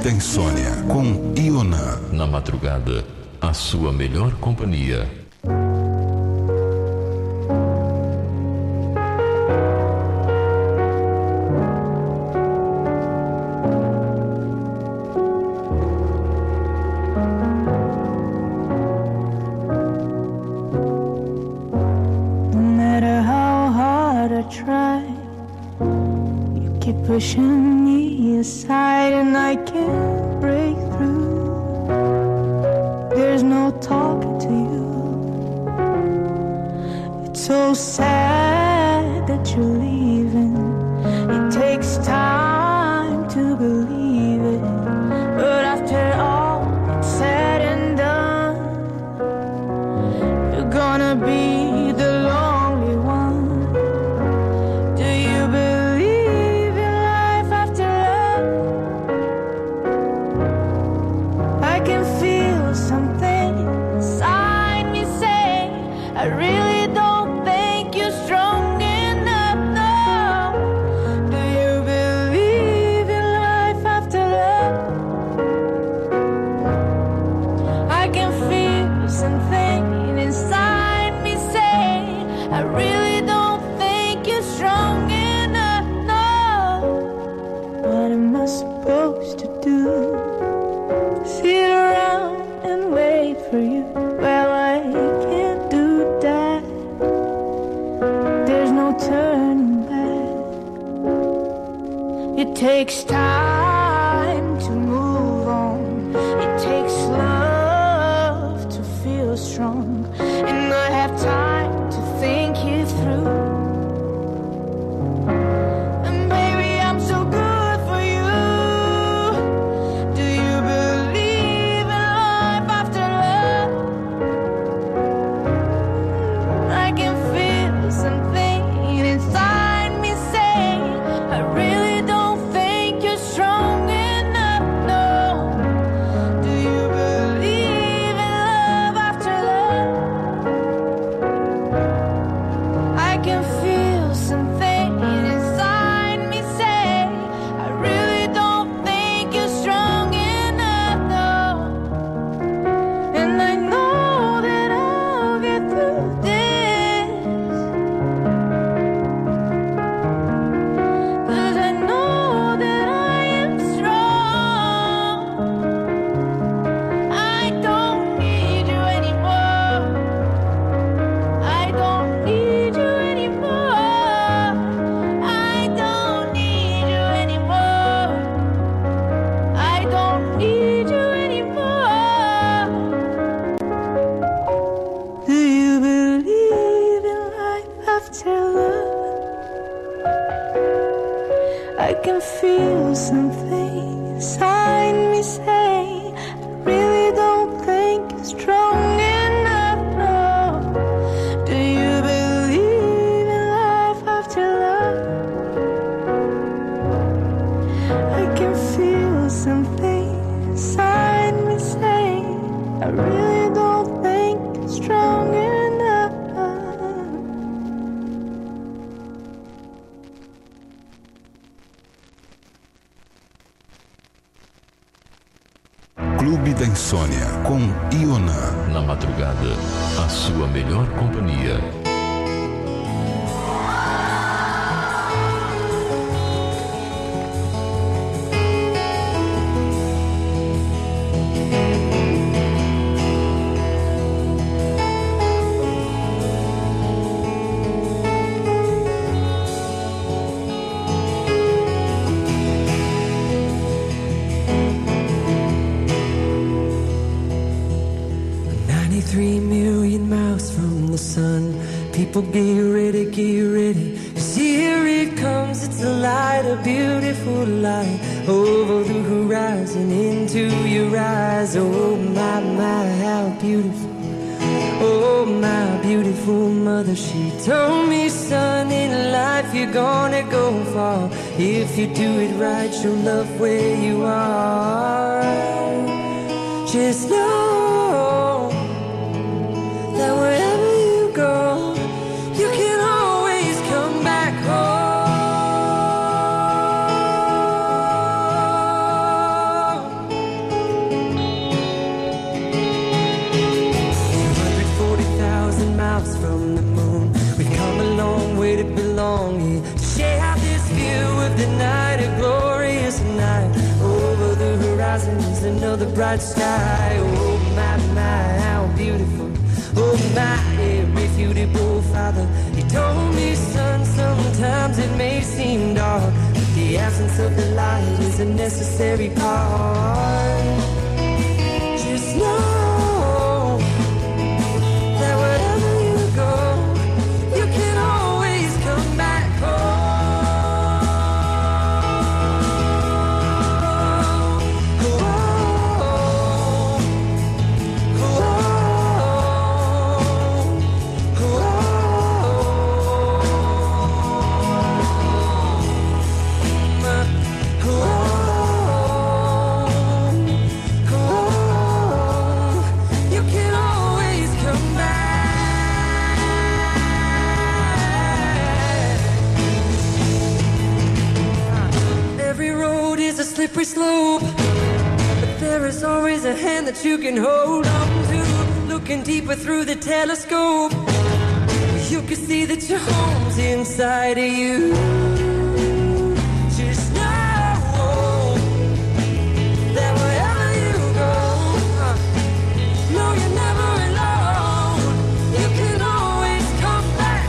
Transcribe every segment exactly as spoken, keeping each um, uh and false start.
da Insônia com Ioná. Na madrugada, a sua melhor companhia. Pushing me aside and I can't break through. There's no talking to you. It's so sad that you're leaving. It takes time to believe it, but after all it's said and done, you're gonna be the lonely one. Do you believe I really don't think you're strong enough, no. Do you believe in life after love? I can feel something inside me say I really don't think you're strong enough, no. What am I supposed to do? Sit around and wait for you? Well, I can't do that. There's no turning back. It takes time to move on. It takes love to feel strong. And I have time to think it through. And baby, I'm so good for you. Do you believe in life after love? I can feel something inside me say I really don't think you're strong enough, no. Do you believe in love after love? I can feel something inside me say I really don't think you're strong enough, no. And I know that I'll get through this, 'cause I know that I am strong. I don't need you anymore. I don't need you anymore. I don't need you anymore. I don't need you anymore. Do you believe in life after love? I can feel something inside me say I really don't think you're strong enough, no. Do you believe in life after love? I can feel something inside me say I really don't think you're strong enough. Clube da Insônia com Ioná. Na madrugada, a sua melhor companhia. ninety-three million miles from the sun. People get ready, get ready. 'Cause here it comes, it's a light, a beautiful light. Over the horizon, into your eyes. Oh my, my, how beautiful. Oh my beautiful mother, she told me, son, in life you're gonna go far. If you do it right, you'll love where you are. Just know that wherever you go, you can always come back home. under the bright sky. Oh my, my, how beautiful. Oh my, irrefutable Father. He told me, son, sometimes it may seem dark, but the absence of the light is a necessary part. Just know that wherever you go, you can always come back home. Slippery slope, but there is always a hand that you can hold on to. Looking deeper through the telescope, you can see that your home's inside of you. Just know that wherever you go, no, you're never alone. You can always come back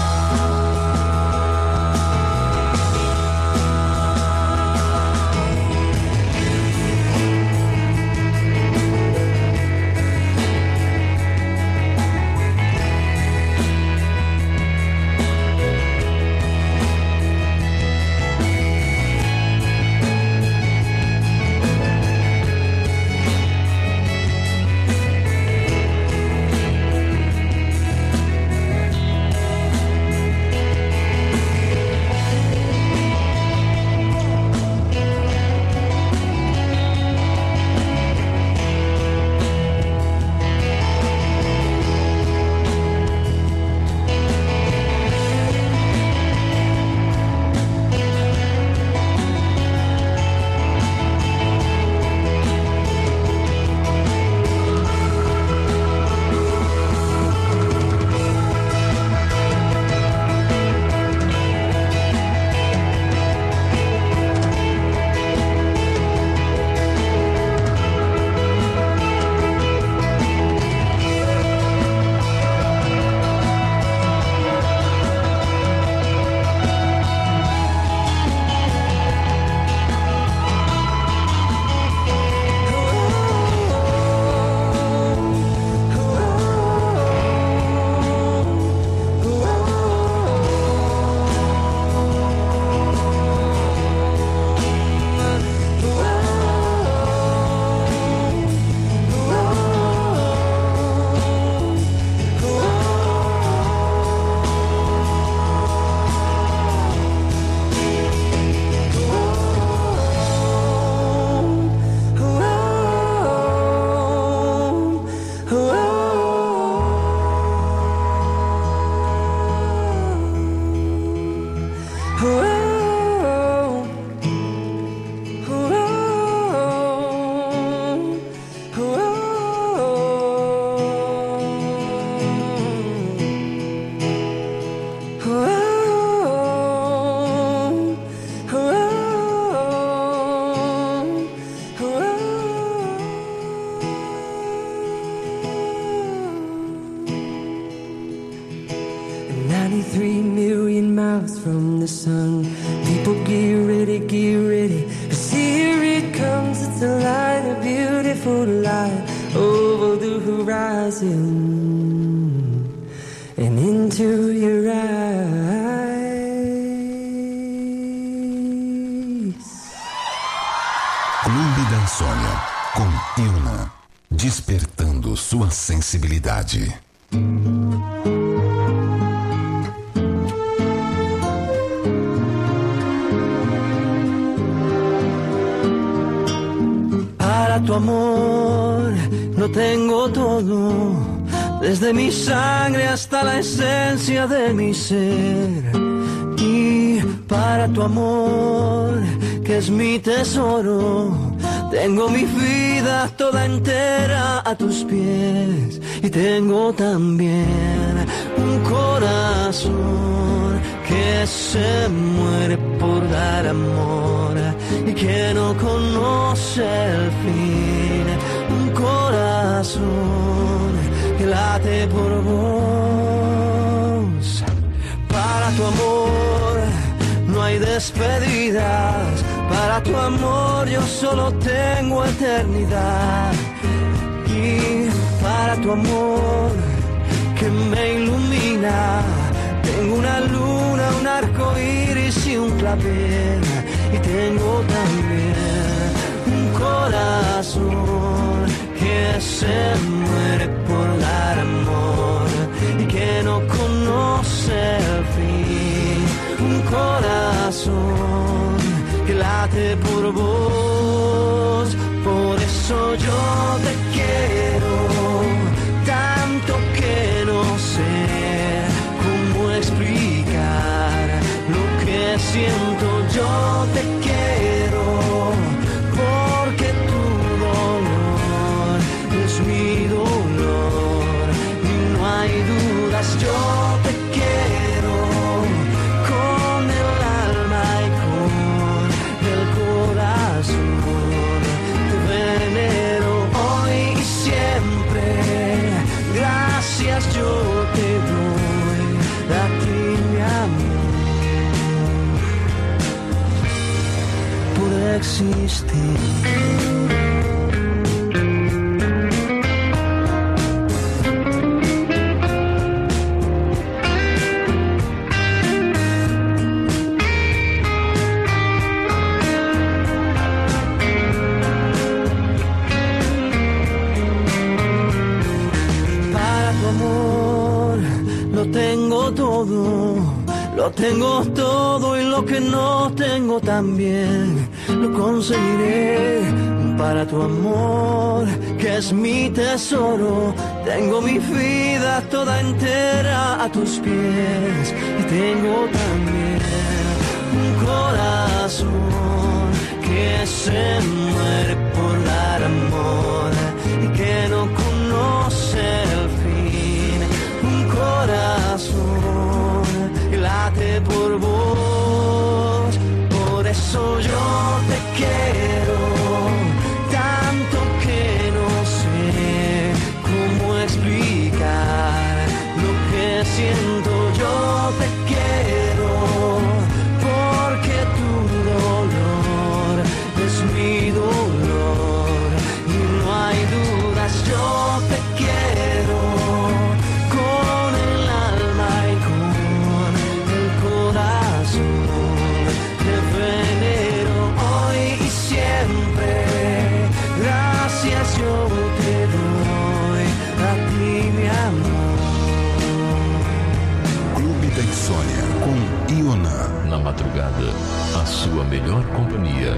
ninety-three million miles from the sun. People get ready, get ready, 'cause here it comes. It's a light, a beautiful light over the horizon and into your eyes. Clube da Insônia, com Iona, despertando sua sensibilidade. Para tu amor lo tengo todo, desde mi sangre hasta la esencia de mi ser. Y para tu amor, que es mi tesoro, tengo mi vida toda entera a tus pies. Y tengo también un corazón que se muere por dar amor y que no conoce el fin. Un corazón que late por vos. Para tu amor no hay despedidas. Para tu amor yo solo tengo eternidad. Y para tu amor que me ilumina, tengo una luna, un arco iris y un clavel. Y tengo también un corazón que se muere por dar amor y que no conoce el fin. Un corazón que late por vos. Por eso yo te quiero tanto que no sé cómo explicar lo que siento. Yo te quiero porque tu dolor es mi dolor y no hay dudas. Yo te quiero con el alma y con el corazón. Te venero hoy y siempre. Gracias yo te doy a ti, mi amor, por existir. Lo tengo todo y lo que no tengo también lo conseguiré. Para tu amor, que es mi tesoro, tengo mi vida toda entera a tus pies. Y tengo también un corazón que se muere por dar amor y que no conoce el fin. Un corazón que late por vos. Por eso yo te quiero tanto que no sé cómo explicar lo que siento. Yo te quiero porque tu dolor es mi dolor y no hay dudas. Yo te quiero con el alma y con el corazón. Te venero hoy y siempre. Gracias yo te doy a ti, mi amor. Clube da Insônia com Iona. Na madrugada, a sua melhor companhia.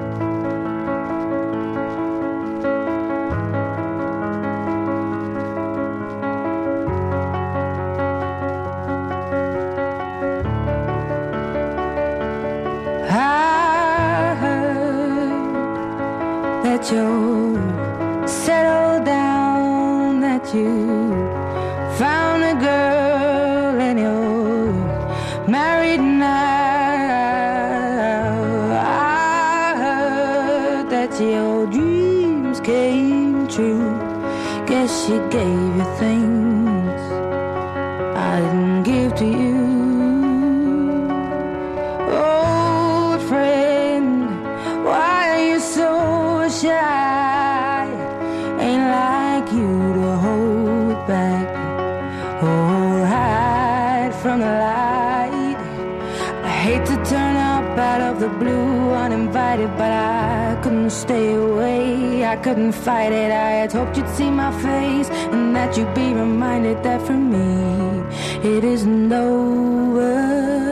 I heard that you settled down, that you found a girl and you're married now. I heard that your dreams came true. Guess she gave you things I didn't give to you. Old friend, why are you so shy? Ain't like you to hold back or hide from the light. I hate to turn up out of the blue uninvited, but I couldn't stay away. I couldn't fight it. I had hoped you'd see my face and that you'd be reminded that for me it isn't over.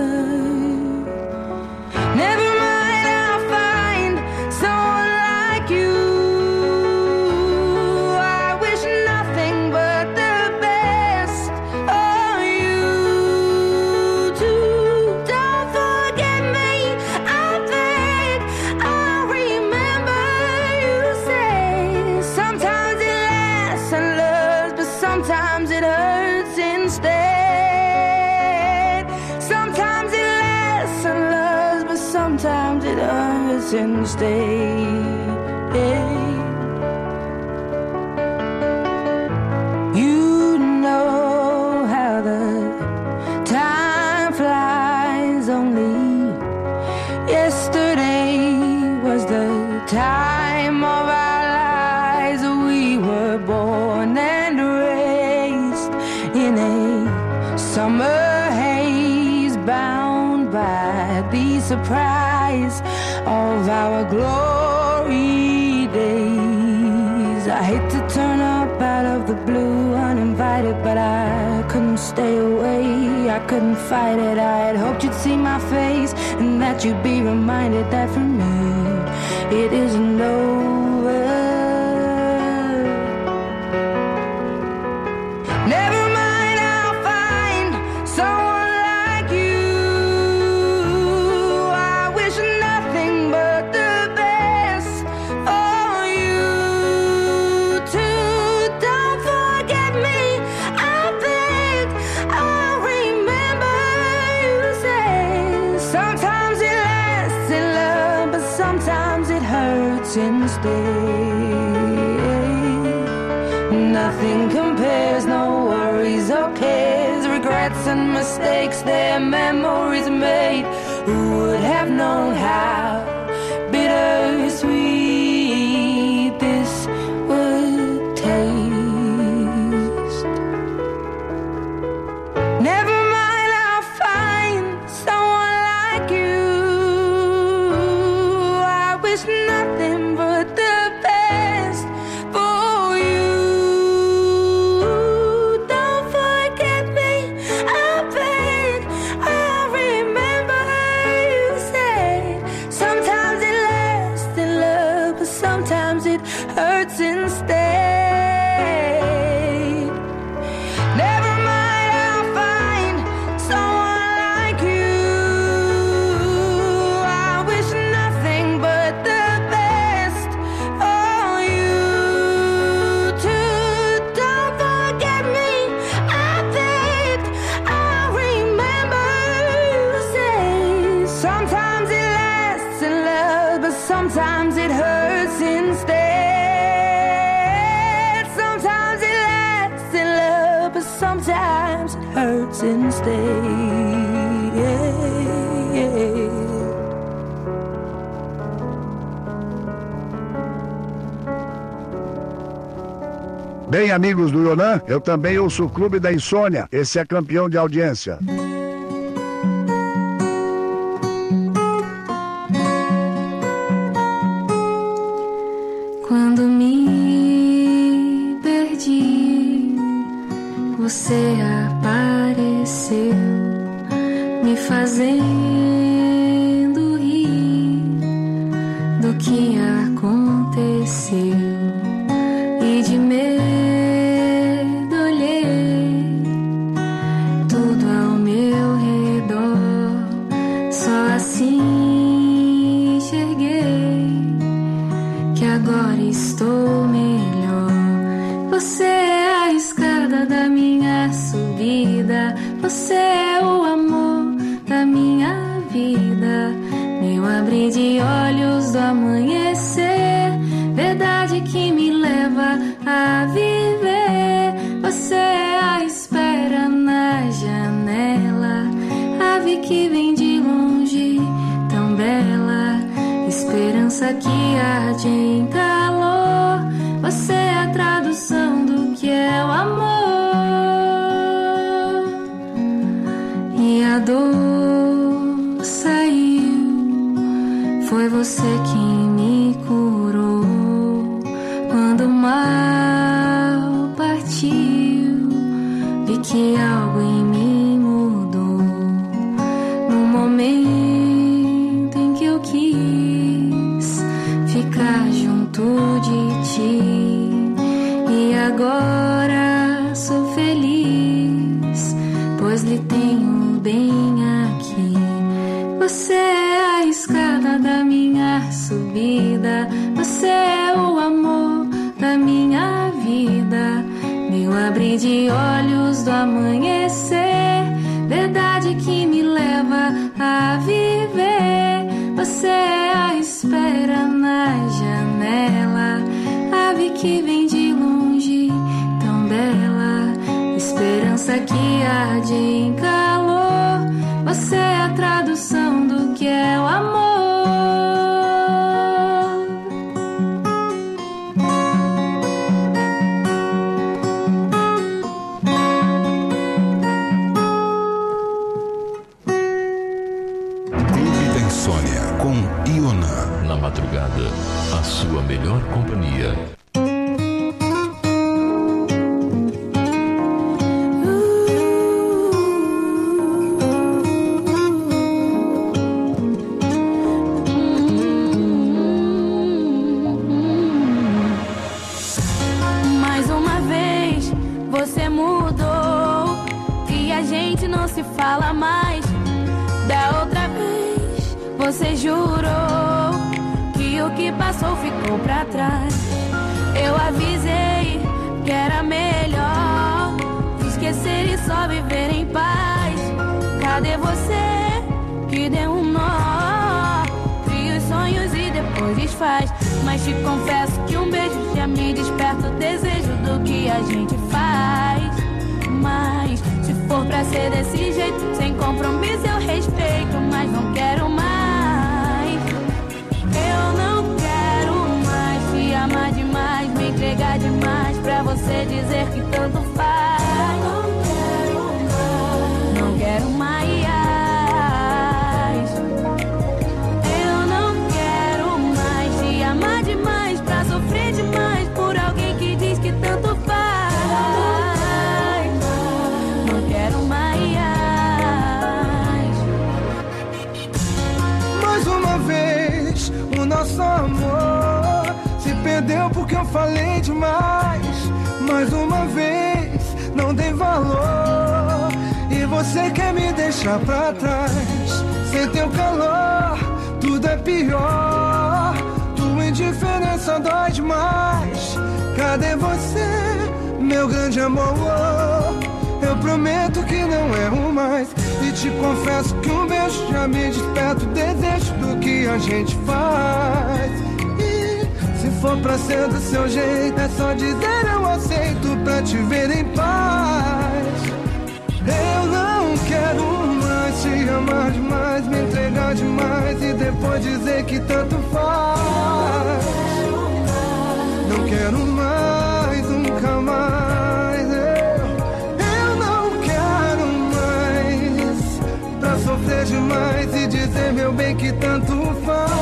Never mind, I'll find someone like you. I wish nothing but the best of you too. Don't forget me, I beg. I remember you say sometimes it lasts and loves, but sometimes it hurts instead. Sometimes hurts instead. You know how the time flies. Only yesterday was the time of our lives. We were born and raised in a summer haze, bound by the surprise of our glory days. I hate to turn up out of the blue uninvited, but I couldn't stay away, I couldn't fight it. I had hoped you'd see my face and that you'd be reminded that for me it isn't over. Never mind, I'll find someone like you. I wish nothing but the best for you too. Don't forget me, I beg. I remember you say sometimes it lasts in love, but sometimes it hurts instead. Nothing compares, no worries or cares, regrets and mistakes, their memories made. Who would have known how bittersweet this would taste? Never mind, I'll find someone like you. I wish nothing but the best for you. Don't forget me, I beg. I remember you said sometimes it lasts in love, but sometimes it hurts instead. Never mind, I'll find someone like you. I wish nothing but the best for you too. Don't forget me, I beg. I remember you say sometimes it lasts in love, but sometimes it hurts instead. Sometimes it lasts in love, but sometimes it hurts instead. Bem, amigos do Yonan, eu também ouço o Clube da Insônia. Esse é campeão de audiência. Quando me perdi, você apareceu, me fazendo rir do que aconteceu. E de medo olhei tudo ao meu redor, só assim enxerguei que agora estou melhor. Você é a escada da minha subida, você é o amor da minha vida, meu abrir de olhos do amanhecer, verdade que me leva a viver. Você é a espera na janela, ave que vem de longe, tão bela, esperança que arde em calor. Você é a tradução do que é o amor. E a dor saiu, foi você quem me curou. Quando o mal partiu, vi que algo em mim mudou. No momento em que eu quis ficar junto de ti, e agora sou feliz, pois lhe tenho bem aqui. Você é a escada da minha subida, você é o amor da minha vida, meu abrir de olhos do amanhecer, verdade que me leva a viver. Você é a espera que vem de longe, tão bela, esperança que arde em calor. Você é a tradução do que é o amor. Na madrugada, a sua melhor companhia. Mais uma vez você mudou e a gente não se fala mais. Da outra vez você jurou que o que passou ficou pra trás. Eu avisei que era melhor esquecer e só viver em paz. Cadê você que deu um nó, cria os sonhos e depois desfaz? Mas te confesso que um beijo já me desperta o desejo do que a gente faz. Mas se for pra ser desse jeito, sem compromisso eu respeito, mas não quero mais. Eu não quero mais te amar demais, me entregar demais pra você dizer que tanto faz. Não quero mais, não quero mais. Eu não quero mais te amar demais pra sofrer demais por alguém que diz que tanto faz. Não quero mais. Mais uma vez o nosso amor se perdeu porque eu falei demais. Mais uma vez não dei valor e você quer me deixar pra trás. Sem teu calor tudo é pior, tua indiferença dói demais. Cadê você, meu grande amor? Eu prometo que não erro mais e te confesso que um beijo já me desperta o desejo do que a gente faz. E se for pra ser do seu jeito, é só dizer eu aceito pra te ver em paz. Eu não quero mais te amar demais, me entregar demais e depois dizer que tanto faz. Não quero mais, nunca mais. Eu, eu não quero mais pra sofrer demais e dizer, meu bem, que tanto faz.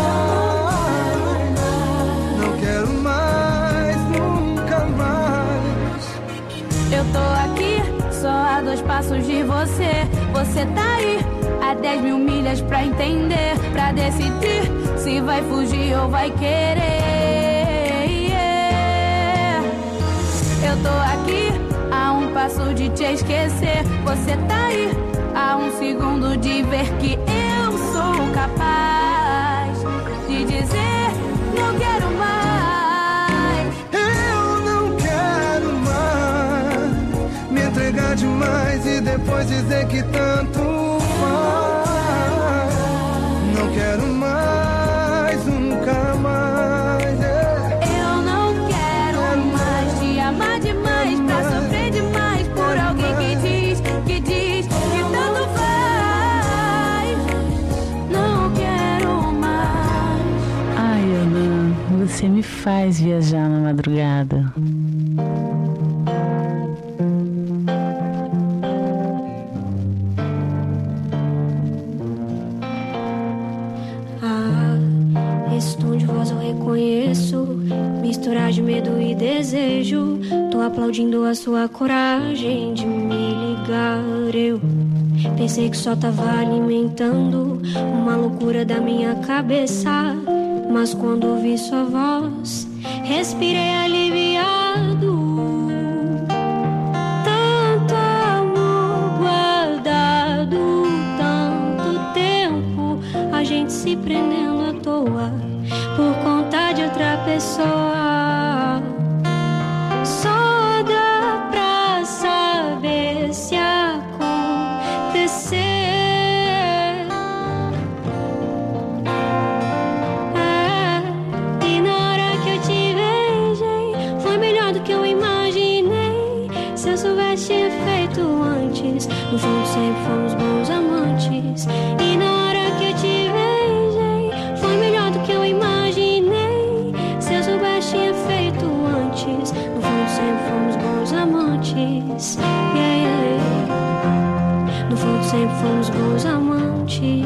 Não quero mais, nunca mais. Eu tô aqui, só a dois passos de você. Você tá aí, a dez mil milhas pra entender, pra decidir se vai fugir ou vai querer. Yeah. Eu tô aqui, a um passo de te esquecer. Você tá aí, a um segundo de ver que eu sou capaz de dizer, não quero mais. Eu não quero mais me entregar demais e depois dizer que tanto faz. Não quero mais, nunca mais. Eu não quero mais te amar demais pra sofrer demais por alguém que diz, que diz que tanto faz. Não quero mais. Ai, Ana, você me faz viajar na madrugada. Esse tom de voz eu reconheço, misturar de medo e desejo. Tô aplaudindo a sua coragem de me ligar. Eu pensei que só tava alimentando uma loucura da minha cabeça, mas quando ouvi sua voz, respirei aliviado. Tanto amor guardado, tanto tempo, a gente se prendendo à toa por conta de outra pessoa. Só dá pra saber se acontecer. É, e na hora que eu te beijei, No fundo sempre fomos bons amantes. E na hora que eu te beijei, foi melhor do que eu imaginei. Se eu soubesse tinha feito antes. No fundo sempre fomos bons amantes. Yeah, yeah, yeah. No fundo sempre fomos bons amantes.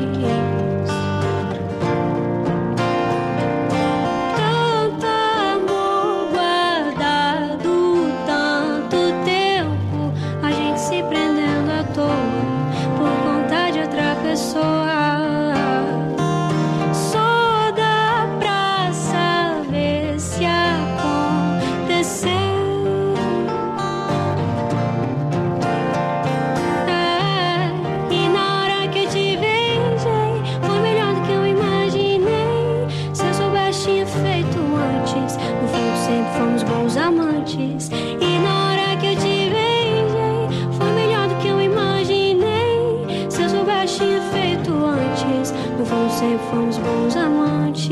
Sempre fomos bons amantes.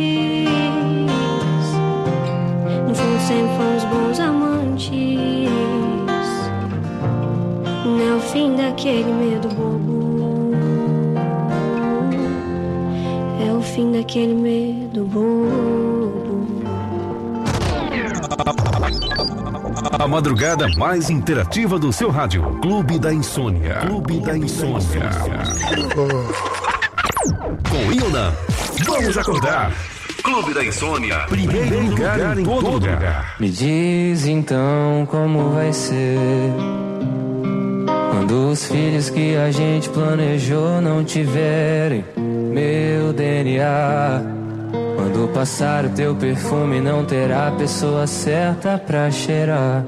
No fundo sempre fomos bons amantes. Não é o fim daquele medo bobo, é o fim daquele medo bobo. A madrugada mais interativa do seu rádio. Clube da Insônia. Clube da Insônia. Com Ilna, vamos acordar. Clube da Insônia. Primeiro lugar em todo lugar. Me diz então como vai ser quando os filhos que a gente planejou não tiverem meu D N A. Quando passar o teu perfume não terá a pessoa certa pra cheirar.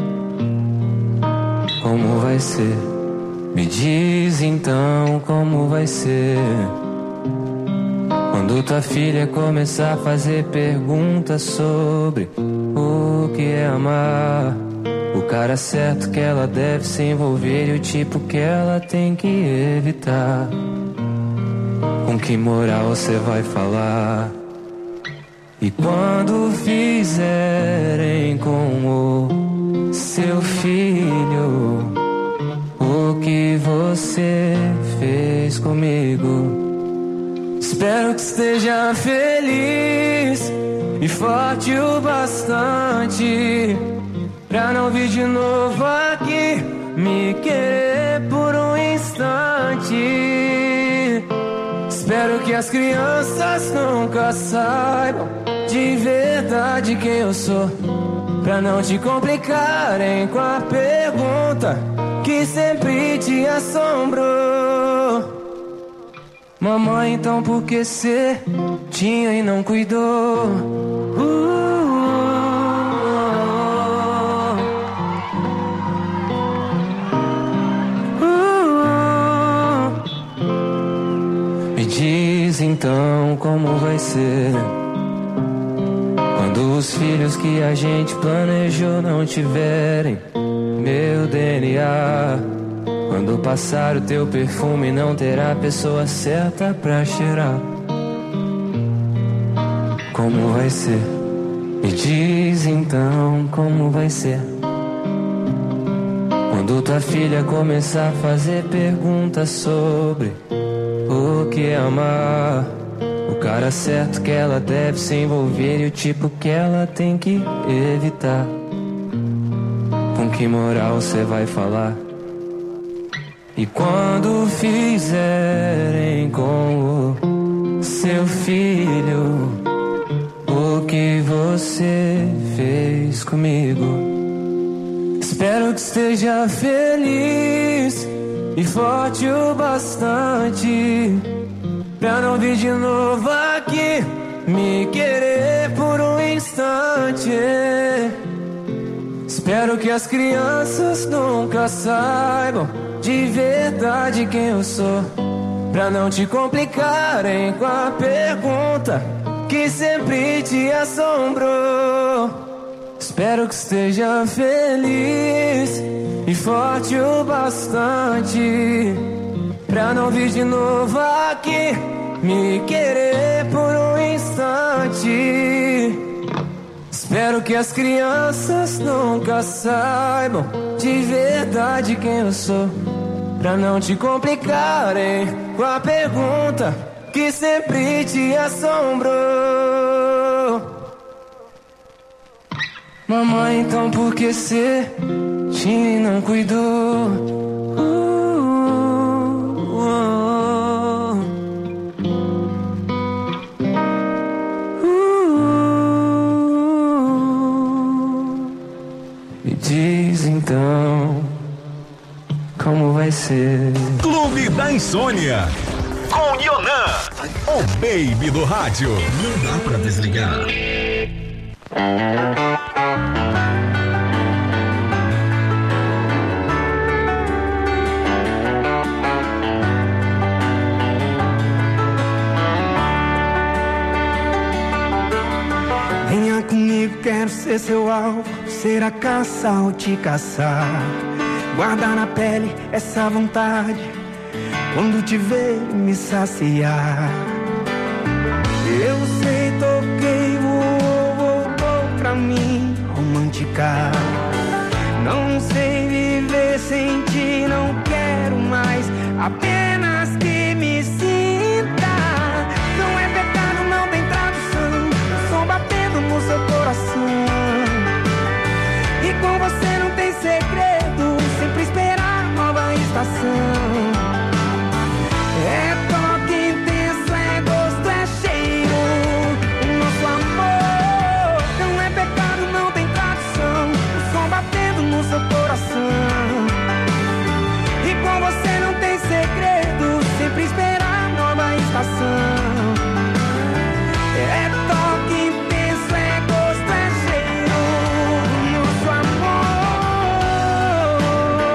Como vai ser? Me diz então como vai ser quando tua filha começar a fazer perguntas sobre o que é amar, o cara certo que ela deve se envolver e o tipo que ela tem que evitar. Com que moral você vai falar? E quando fizerem com o seu filho o que você fez comigo, espero que esteja feliz e forte o bastante pra não vir de novo aqui me querer por um instante. Espero que as crianças nunca saibam de verdade quem eu sou, pra não te complicarem com a pergunta que sempre te assombrou. Mamãe, então por que cê tinha e não cuidou? Uh, uh, uh. Me diz então como vai ser quando os filhos que a gente planejou não tiverem meu D N A. Quando passar o teu perfume não terá a pessoa certa pra cheirar. Como vai ser? Me diz então como vai ser quando tua filha começar a fazer perguntas sobre o que é amar, o cara certo que ela deve se envolver e o tipo que ela tem que evitar. Com que moral você vai falar? E quando fizerem com o seu filho o que você fez comigo, espero que esteja feliz e forte o bastante pra não vir de novo aqui me querer por um instante. Espero que as crianças nunca saibam de verdade quem eu sou, pra não te complicarem com a pergunta que sempre te assombrou. Espero que esteja feliz e forte o bastante pra não vir de novo aqui me querer por um instante. Espero que as crianças nunca saibam de verdade quem eu sou, pra não te complicarem com a pergunta que sempre te assombrou. Mamãe, então por que cê te não cuidou? Uh, uh, uh. Me diz então como vai ser. Clube da Insônia com Yonan, o baby do rádio. Não dá pra desligar. Venha comigo, quero ser seu alvo, ser a caça ou te caçar. Guardar na pele essa vontade, quando te ver me saciar. Eu sei, toquei, voou, voltou pra mim romântica. Não sei viver sem ti, não quero mais, apenas que me sinta. Não é pecado, não tem tradução, o som batendo no seu coração. E com você não tem segredo, sempre esperar nova estação. É toque intenso, é gosto, é cheiro, o nosso amor. Não é pecado, não tem tradução, o som batendo no seu coração. E com você não tem segredo, sempre esperar nova estação. É toque intenso, é gosto, é cheiro, o nosso amor.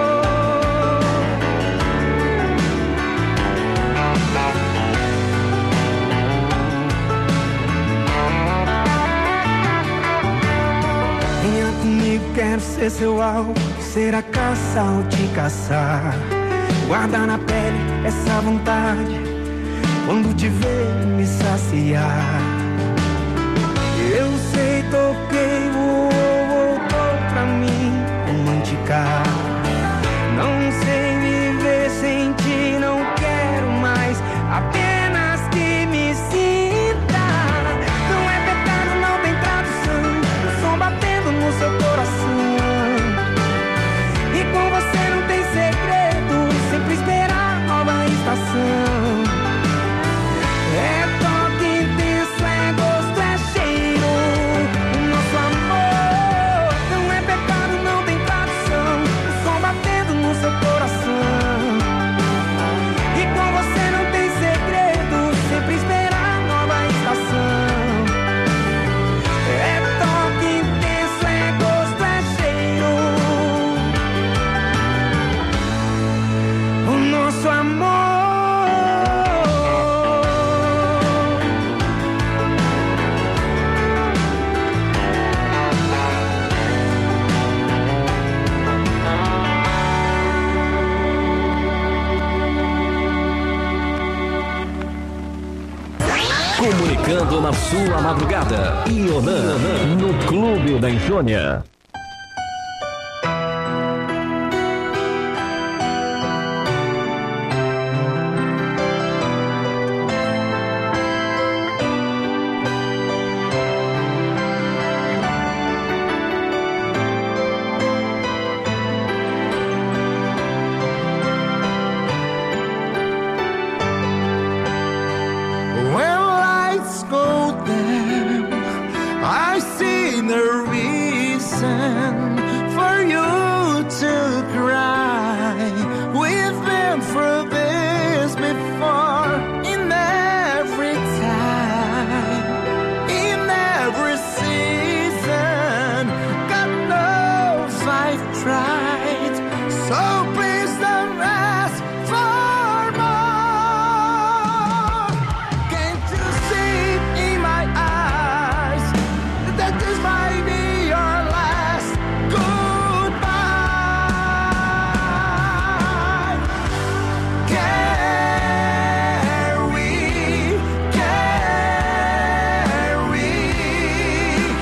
Venha comigo, quero ser seu alvo, ser a caça ou te caçar. Guardar na pele essa vontade, quando te ver me saciar. Eu sei, toquei, voou, voltou pra mim romântica. Não sei viver sem ti, não quero mais, apenas que me sinta. Não é pecado, não tem tradução, o som batendo no seu coração. E com você não tem segredo, sempre esperar nova estação. É toque intenso, é gosto, é cheiro, o nosso amor. Não é pecado, não tem tradução, o som batendo no seu coração. E com você não tem segredo, sempre esperar nova estação. É toque intenso, é gosto, é cheiro, o nosso amor. Comunicando na sua madrugada. Yonan no Clube da Insônia. When lights go dim, I see no reason for you to cry. We've been through this before, in every time, in every season. God knows I've tried, so please don't ask for more. Can't you see in my eyes that this might be your last goodbye? Carry, carry.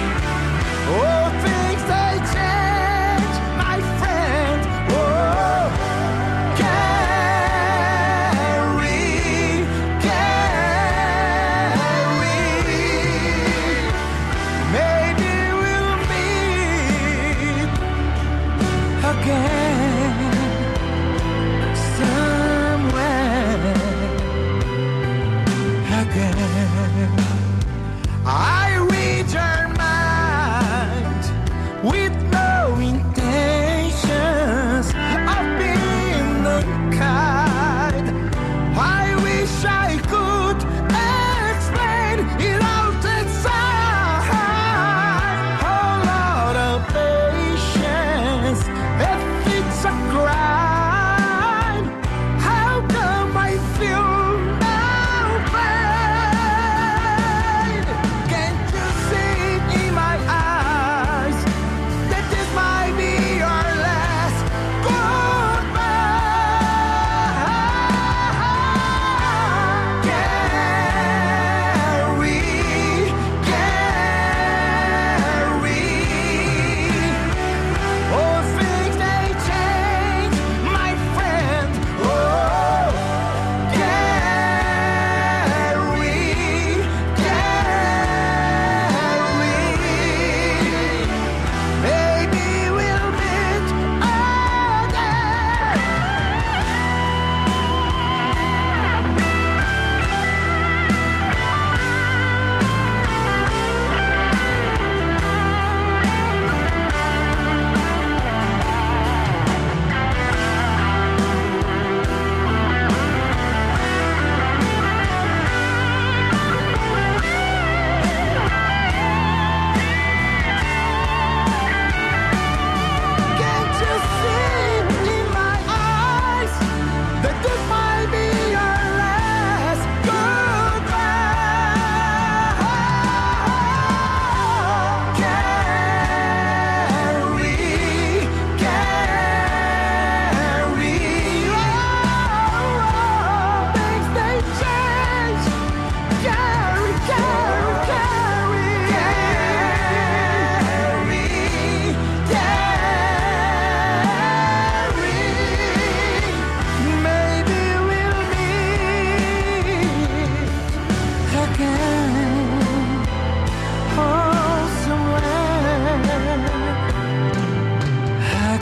Oh, things they change, my friend. Oh,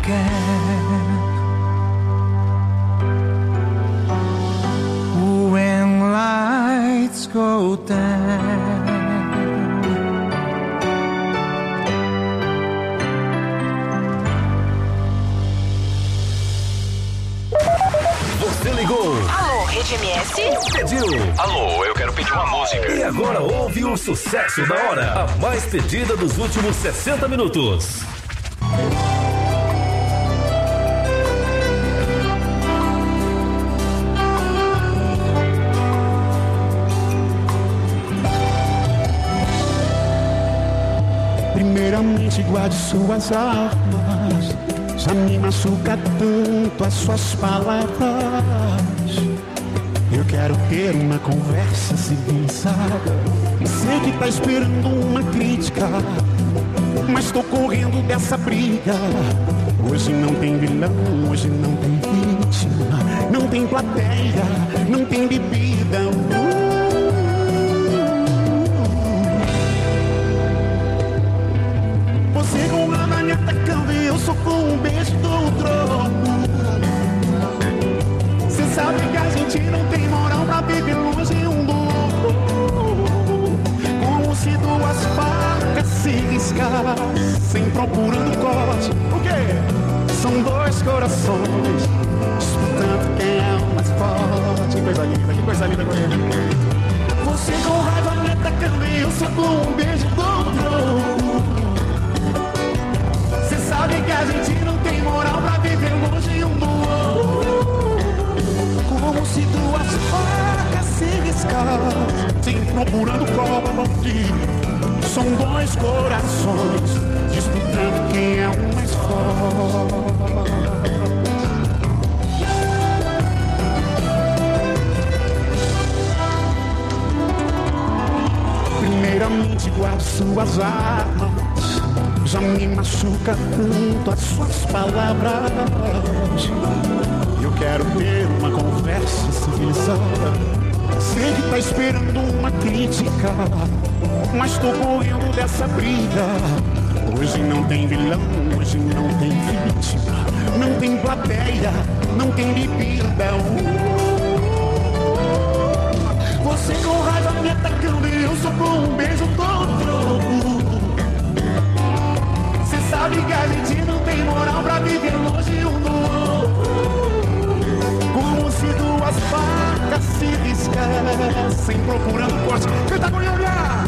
again. When lights go down, você ligou. Alô, Rede M S? Pediu. Alô, eu quero pedir uma música. E agora ouve o sucesso da hora. A mais pedida dos últimos sessenta minutos. Primeiramente guarde suas armas, já me machuca tanto as suas palavras. Eu quero ter uma conversa civilizada. Sei que tá esperando uma crítica, mas tô correndo dessa briga. Hoje não tem vilão, hoje não tem vítima, não tem plateia, não tem bebida. Você com a me atacando e eu sou com um beijo do outro. Cê sabe que a gente não tem moral pra viver longe um do outro. Como se duas facas se riscassem procurando corte. O quê? São dois corações disputando quem é o mais forte. Que coisa linda, que coisa linda com ele. Você com raiva me atacando e eu sou com um beijo do outro. Sabe que a gente não tem moral pra viver longe um do outro. Como se duas facas se riscassem procurando corte. São dois corações disputando quem é o mais forte. Primeiramente guarde suas armas, já me machuca tanto as suas palavras. Eu quero ter uma conversa civilizada. Sei que tá esperando uma crítica, mas tô correndo dessa briga. Hoje não tem vilão, hoje não tem vítima, não tem plateia, não tem bebida. Você com raiva me atacando e eu sou com um beijo todo. Sabe que a gente não tem moral pra viver longe um do outro. Como se duas facas se riscassem procurando corte. Canta com o olhar.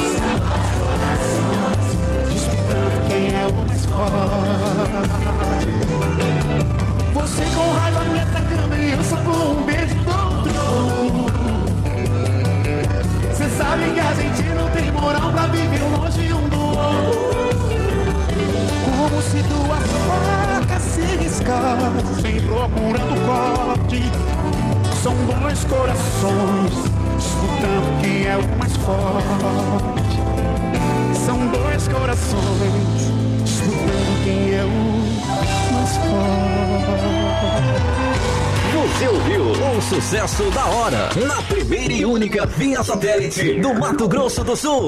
Disputando quem é o mais forte. Você com raiva me atacando e eu só com um beijo do outro. Cê sabe que a gente não tem moral pra viver longe um do outro. Como se duas facas se riscassem procurando corte. São dois corações disputando quem é o mais forte. São dois corações disputando quem é o mais forte. Você ouviu o sucesso da hora na primeira e única via satélite do Mato Grosso do Sul.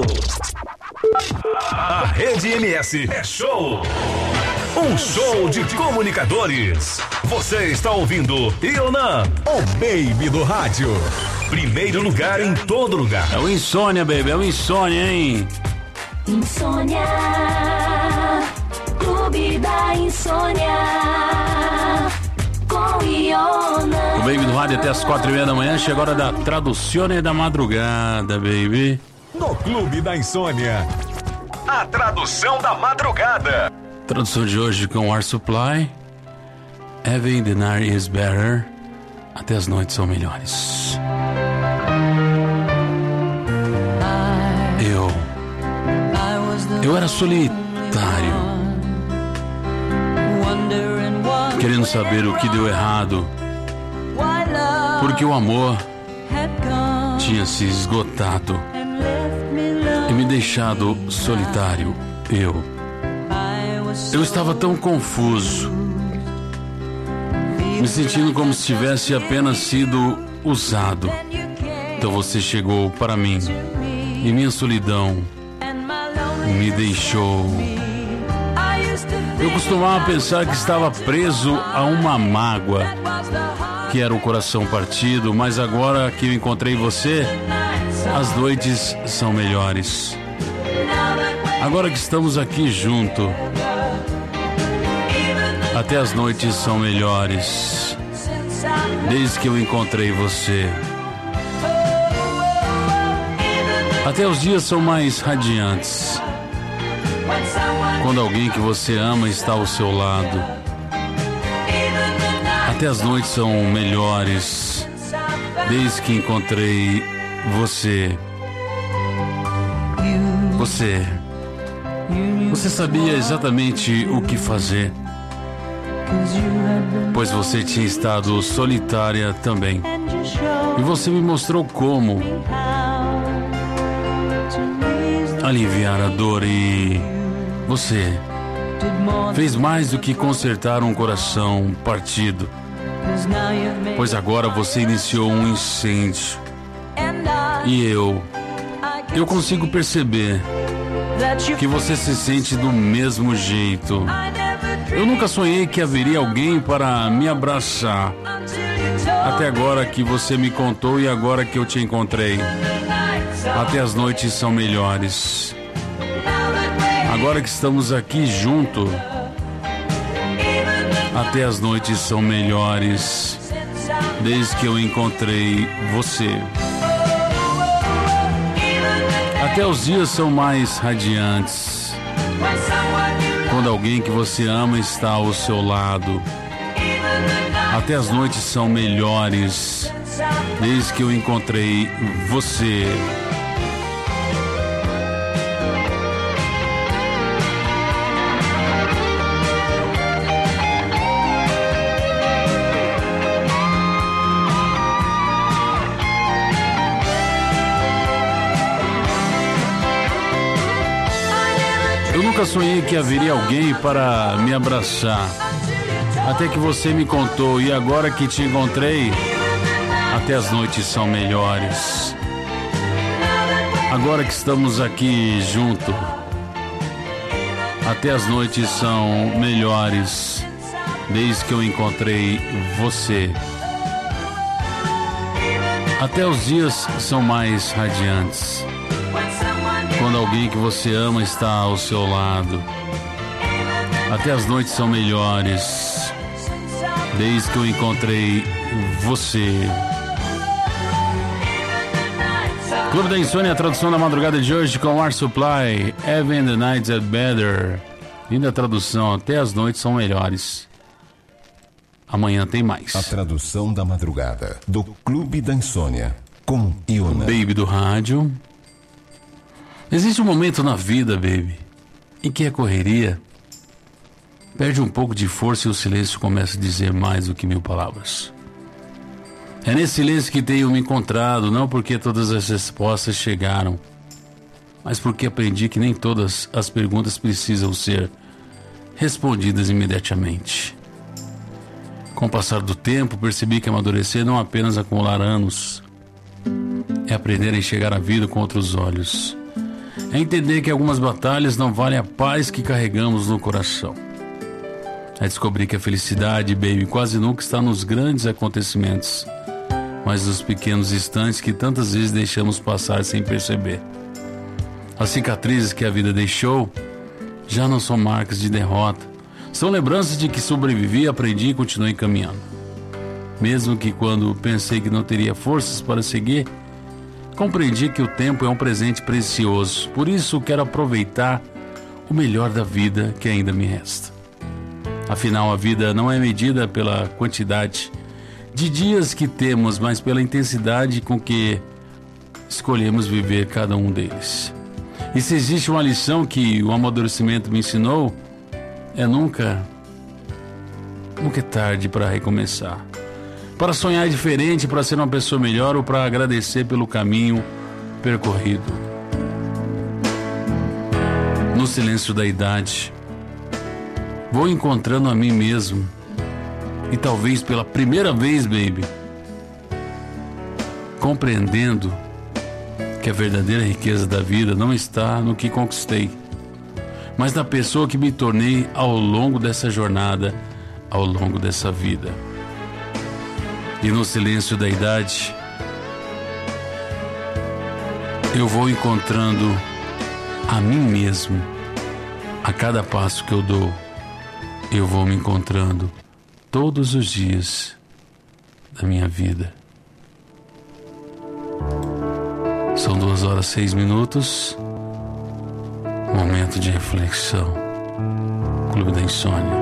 A Rede M S é show. Um show de comunicadores. Você está ouvindo Ionan, o baby do rádio. Primeiro lugar em todo lugar. É o Insônia, baby, é o Insônia, hein? Insônia, Clube da Insônia, com Ionan. O baby do rádio até as quatro e meia da manhã. Chega a hora da tradução da madrugada, baby. No Clube da Insônia, a tradução da madrugada. Tradução de hoje com Air Supply. Having the night is better. Até as noites são melhores. Eu Eu era solitário, querendo saber o que deu errado, porque o amor tinha se esgotado e me deixado solitário. Eu Eu estava tão confuso, me sentindo como se tivesse apenas sido usado. Então você chegou para mim e minha solidão me deixou. Eu costumava pensar que estava preso a uma mágoa, que era o coração partido, mas agora que eu encontrei você, as noites são melhores. Agora que estamos aqui junto, até as noites são melhores, desde que eu encontrei você. Até os dias são mais radiantes, quando alguém que você ama está ao seu lado. Até as noites são melhores, desde que encontrei você. Você, você sabia exatamente o que fazer, pois você tinha estado solitária também. E você me mostrou como aliviar a dor, e você fez mais do que consertar um coração partido, pois agora você iniciou um incêndio. E eu, eu consigo perceber que você se sente do mesmo jeito. Eu nunca sonhei que haveria alguém para me abraçar, até agora que você me contou e agora que eu te encontrei. Até as noites são melhores, agora que estamos aqui junto. Até as noites são melhores, desde que eu encontrei você. Até os dias são mais radiantes, quando alguém que você ama está ao seu lado. Até as noites são melhores, desde que eu encontrei você. Eu nunca sonhei que haveria alguém para me abraçar, até que você me contou, e agora que te encontrei, até as noites são melhores. Agora que estamos aqui junto, até as noites são melhores, desde que eu encontrei você. Até os dias são mais radiantes, quando alguém que você ama está ao seu lado. Até as noites são melhores, desde que eu encontrei você. Clube da Insônia, a tradução da madrugada de hoje com Air Supply, Even the Nights Are Better. Linda tradução, até as noites são melhores. Amanhã tem mais. A tradução da madrugada do Clube da Insônia com Iona. Baby do rádio. Existe um momento na vida, baby, em que a correria perde um pouco de força e o silêncio começa a dizer mais do que mil palavras. É nesse silêncio que tenho me encontrado, não porque todas as respostas chegaram, mas porque aprendi que nem todas as perguntas precisam ser respondidas imediatamente. Com o passar do tempo, percebi que amadurecer não é apenas acumular anos, é aprender a enxergar a vida com outros olhos. É entender que algumas batalhas não valem a paz que carregamos no coração. É descobrir que a felicidade, baby, quase nunca está nos grandes acontecimentos, mas nos pequenos instantes que tantas vezes deixamos passar sem perceber. As cicatrizes que a vida deixou já não são marcas de derrota, são lembranças de que sobrevivi, aprendi e continuei caminhando. Mesmo que quando pensei que não teria forças para seguir, compreendi que o tempo é um presente precioso. Por isso quero aproveitar o melhor da vida que ainda me resta. Afinal, a vida não é medida pela quantidade de dias que temos, mas pela intensidade com que escolhemos viver cada um deles. E se existe uma lição que o amadurecimento me ensinou, é nunca, nunca é tarde para recomeçar. Para sonhar diferente, para ser uma pessoa melhor ou para agradecer pelo caminho percorrido. No silêncio da idade, vou encontrando a mim mesmo e talvez pela primeira vez, baby, compreendendo que a verdadeira riqueza da vida não está no que conquistei, mas na pessoa que me tornei ao longo dessa jornada, ao longo dessa vida. E no silêncio da idade, eu vou encontrando a mim mesmo. A cada passo que eu dou, eu vou me encontrando todos os dias da minha vida. São duas horas seis minutos. Momento de reflexão. Clube da Insônia.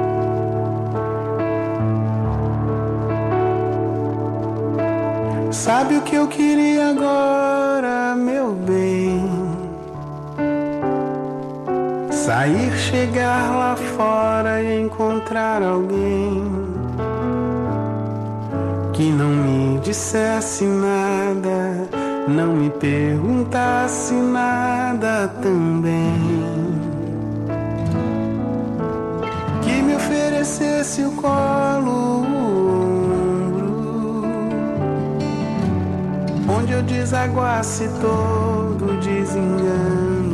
Sabe o que eu queria agora, meu bem? Sair, chegar lá fora e encontrar alguém que não me dissesse nada, não me perguntasse nada também, que me oferecesse o colo, o ombro, onde eu desaguasse todo desengano.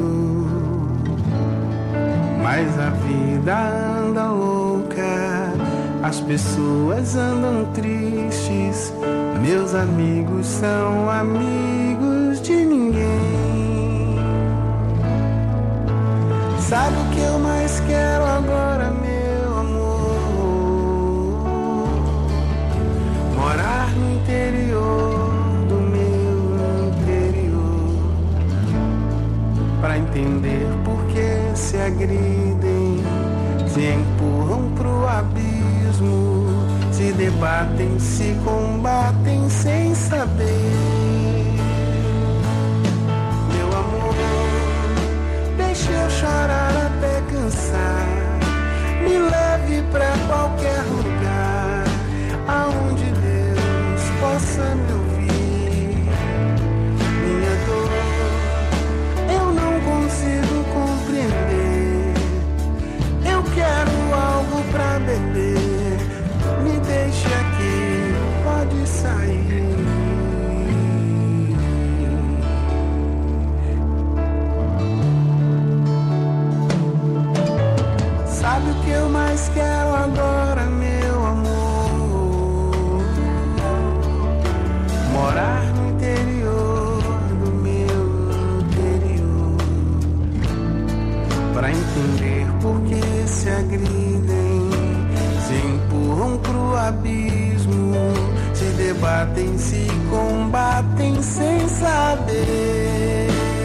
Mas a vida anda louca, as pessoas andam tristes, meus amigos são amigos de ninguém. Sabe o que eu mais quero agora, meu amor? Morar no interior do meu interior, pra entender por que se agridem, se empurram pro abismo, se debatem, se combatem sem saber. Meu amor, deixa eu chorar até cansar, me leve pra qualquer lugar, aonde Deus possa me ouvir. Minha dor eu não consigo compreender, eu quero algo pra beber. Me deixa aqui, pode sair. Sabe o que eu mais quero agora, meu amor? Morar no interior do meu interior, pra entender por que se agridem, se empurram pro abismo, se debatem, se combatem sem saber.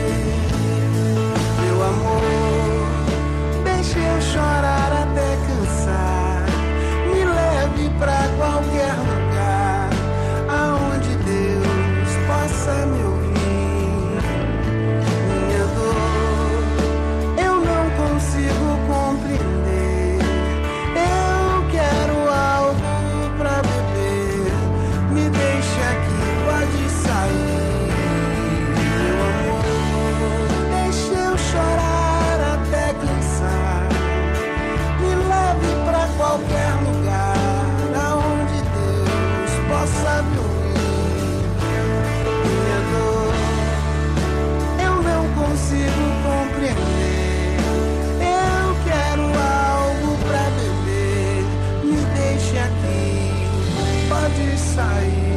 Meu amor, deixa eu chorar até cansar, me leve pra qualquer lugar, aonde Deus possa me ouvir. Minha dor eu não consigo compreender, eu quero algo pra beber, me deixa aqui, pode sair. Meu amor, deixa eu chorar até cansar, me leve pra qualquer lugar, aonde Deus possa me ouvir. Minha dor eu não consigo compreender, eu quero algo pra beber, me deixe aqui, pode sair.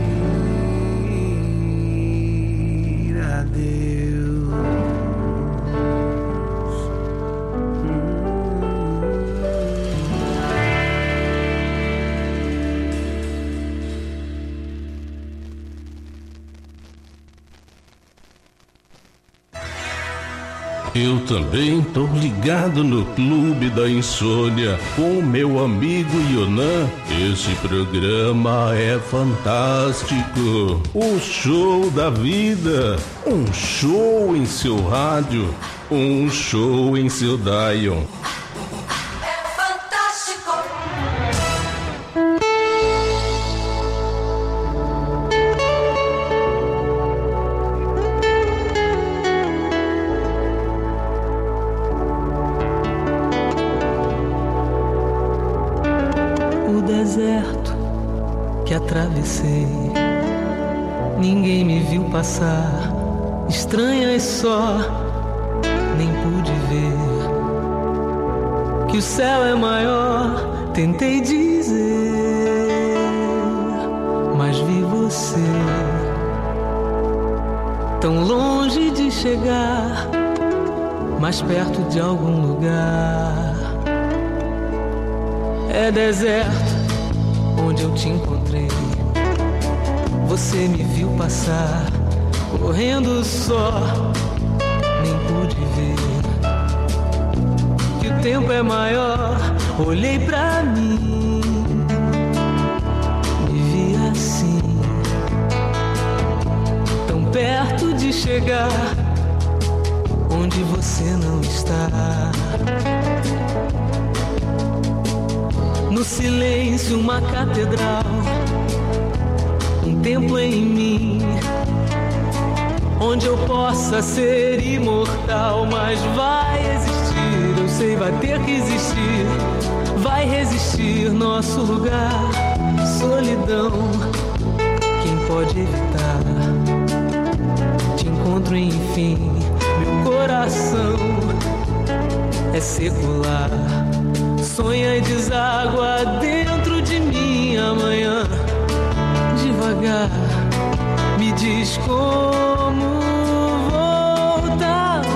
Adeus. Eu também tô ligado no Clube da Insônia com meu amigo Yonan. Esse programa é fantástico. O show da vida. Um show em seu rádio. Um show em seu dial. Atravessei, ninguém me viu passar, estranha e só, nem pude ver que o céu é maior, tentei dizer, mas vi você tão longe de chegar, mais perto de algum lugar. É deserto onde eu te encontrei, você me viu passar, correndo só, nem pude ver que o tempo é maior. Olhei pra mim, me vi assim, tão perto de chegar onde você não está. No silêncio uma catedral, um templo em mim, onde eu possa ser imortal. Mas vai existir, eu sei, vai ter que existir, vai resistir nosso lugar. Solidão, quem pode evitar? Te encontro enfim, meu coração é secular. Sonha e deságua dentro de mim amanhã. Devagar, me diz como voltar.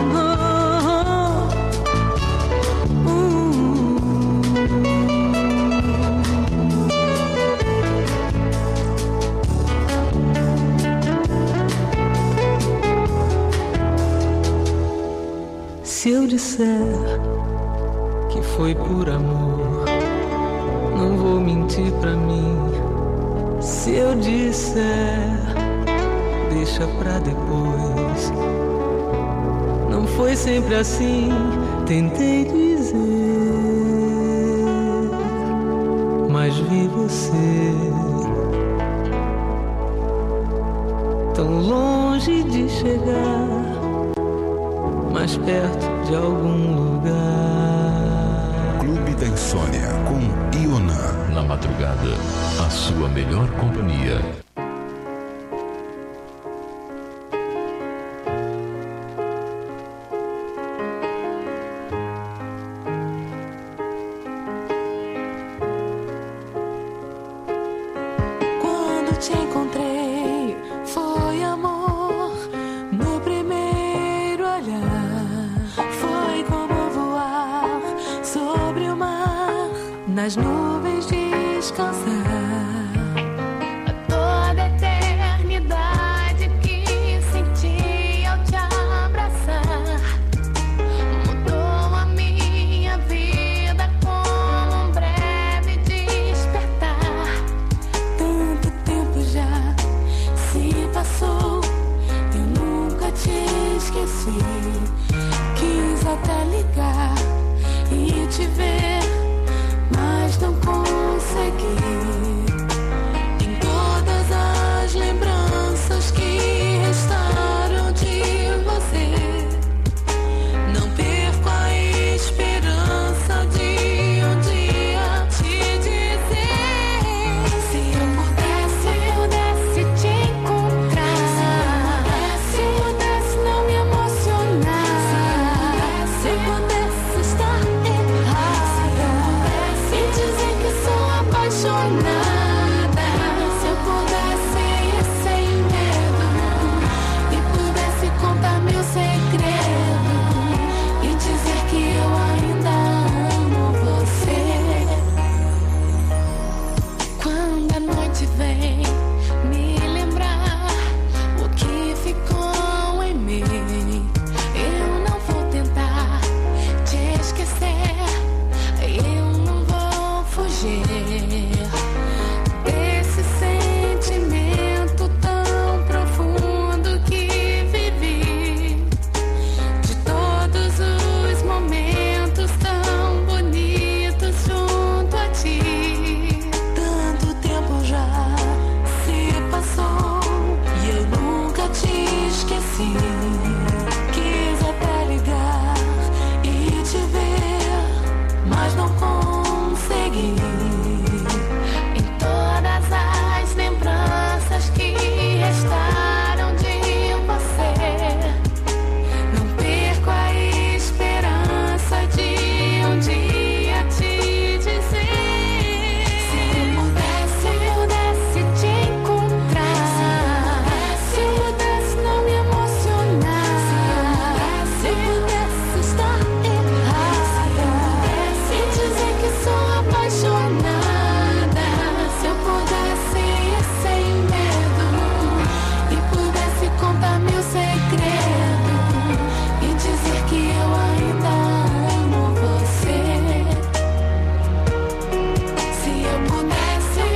Se eu disser que foi por amor, não vou mentir pra mim. Se eu disser, deixa pra depois. Não foi sempre assim, tentei dizer, mas vi você tão longe de chegar, mais perto de algum lugar. Clube da Insônia com Ioná. Na madrugada, a sua melhor companhia. Quando te encontrei, foi amor no primeiro olhar. Foi como voar sobre o mar, nas nuvens descansar.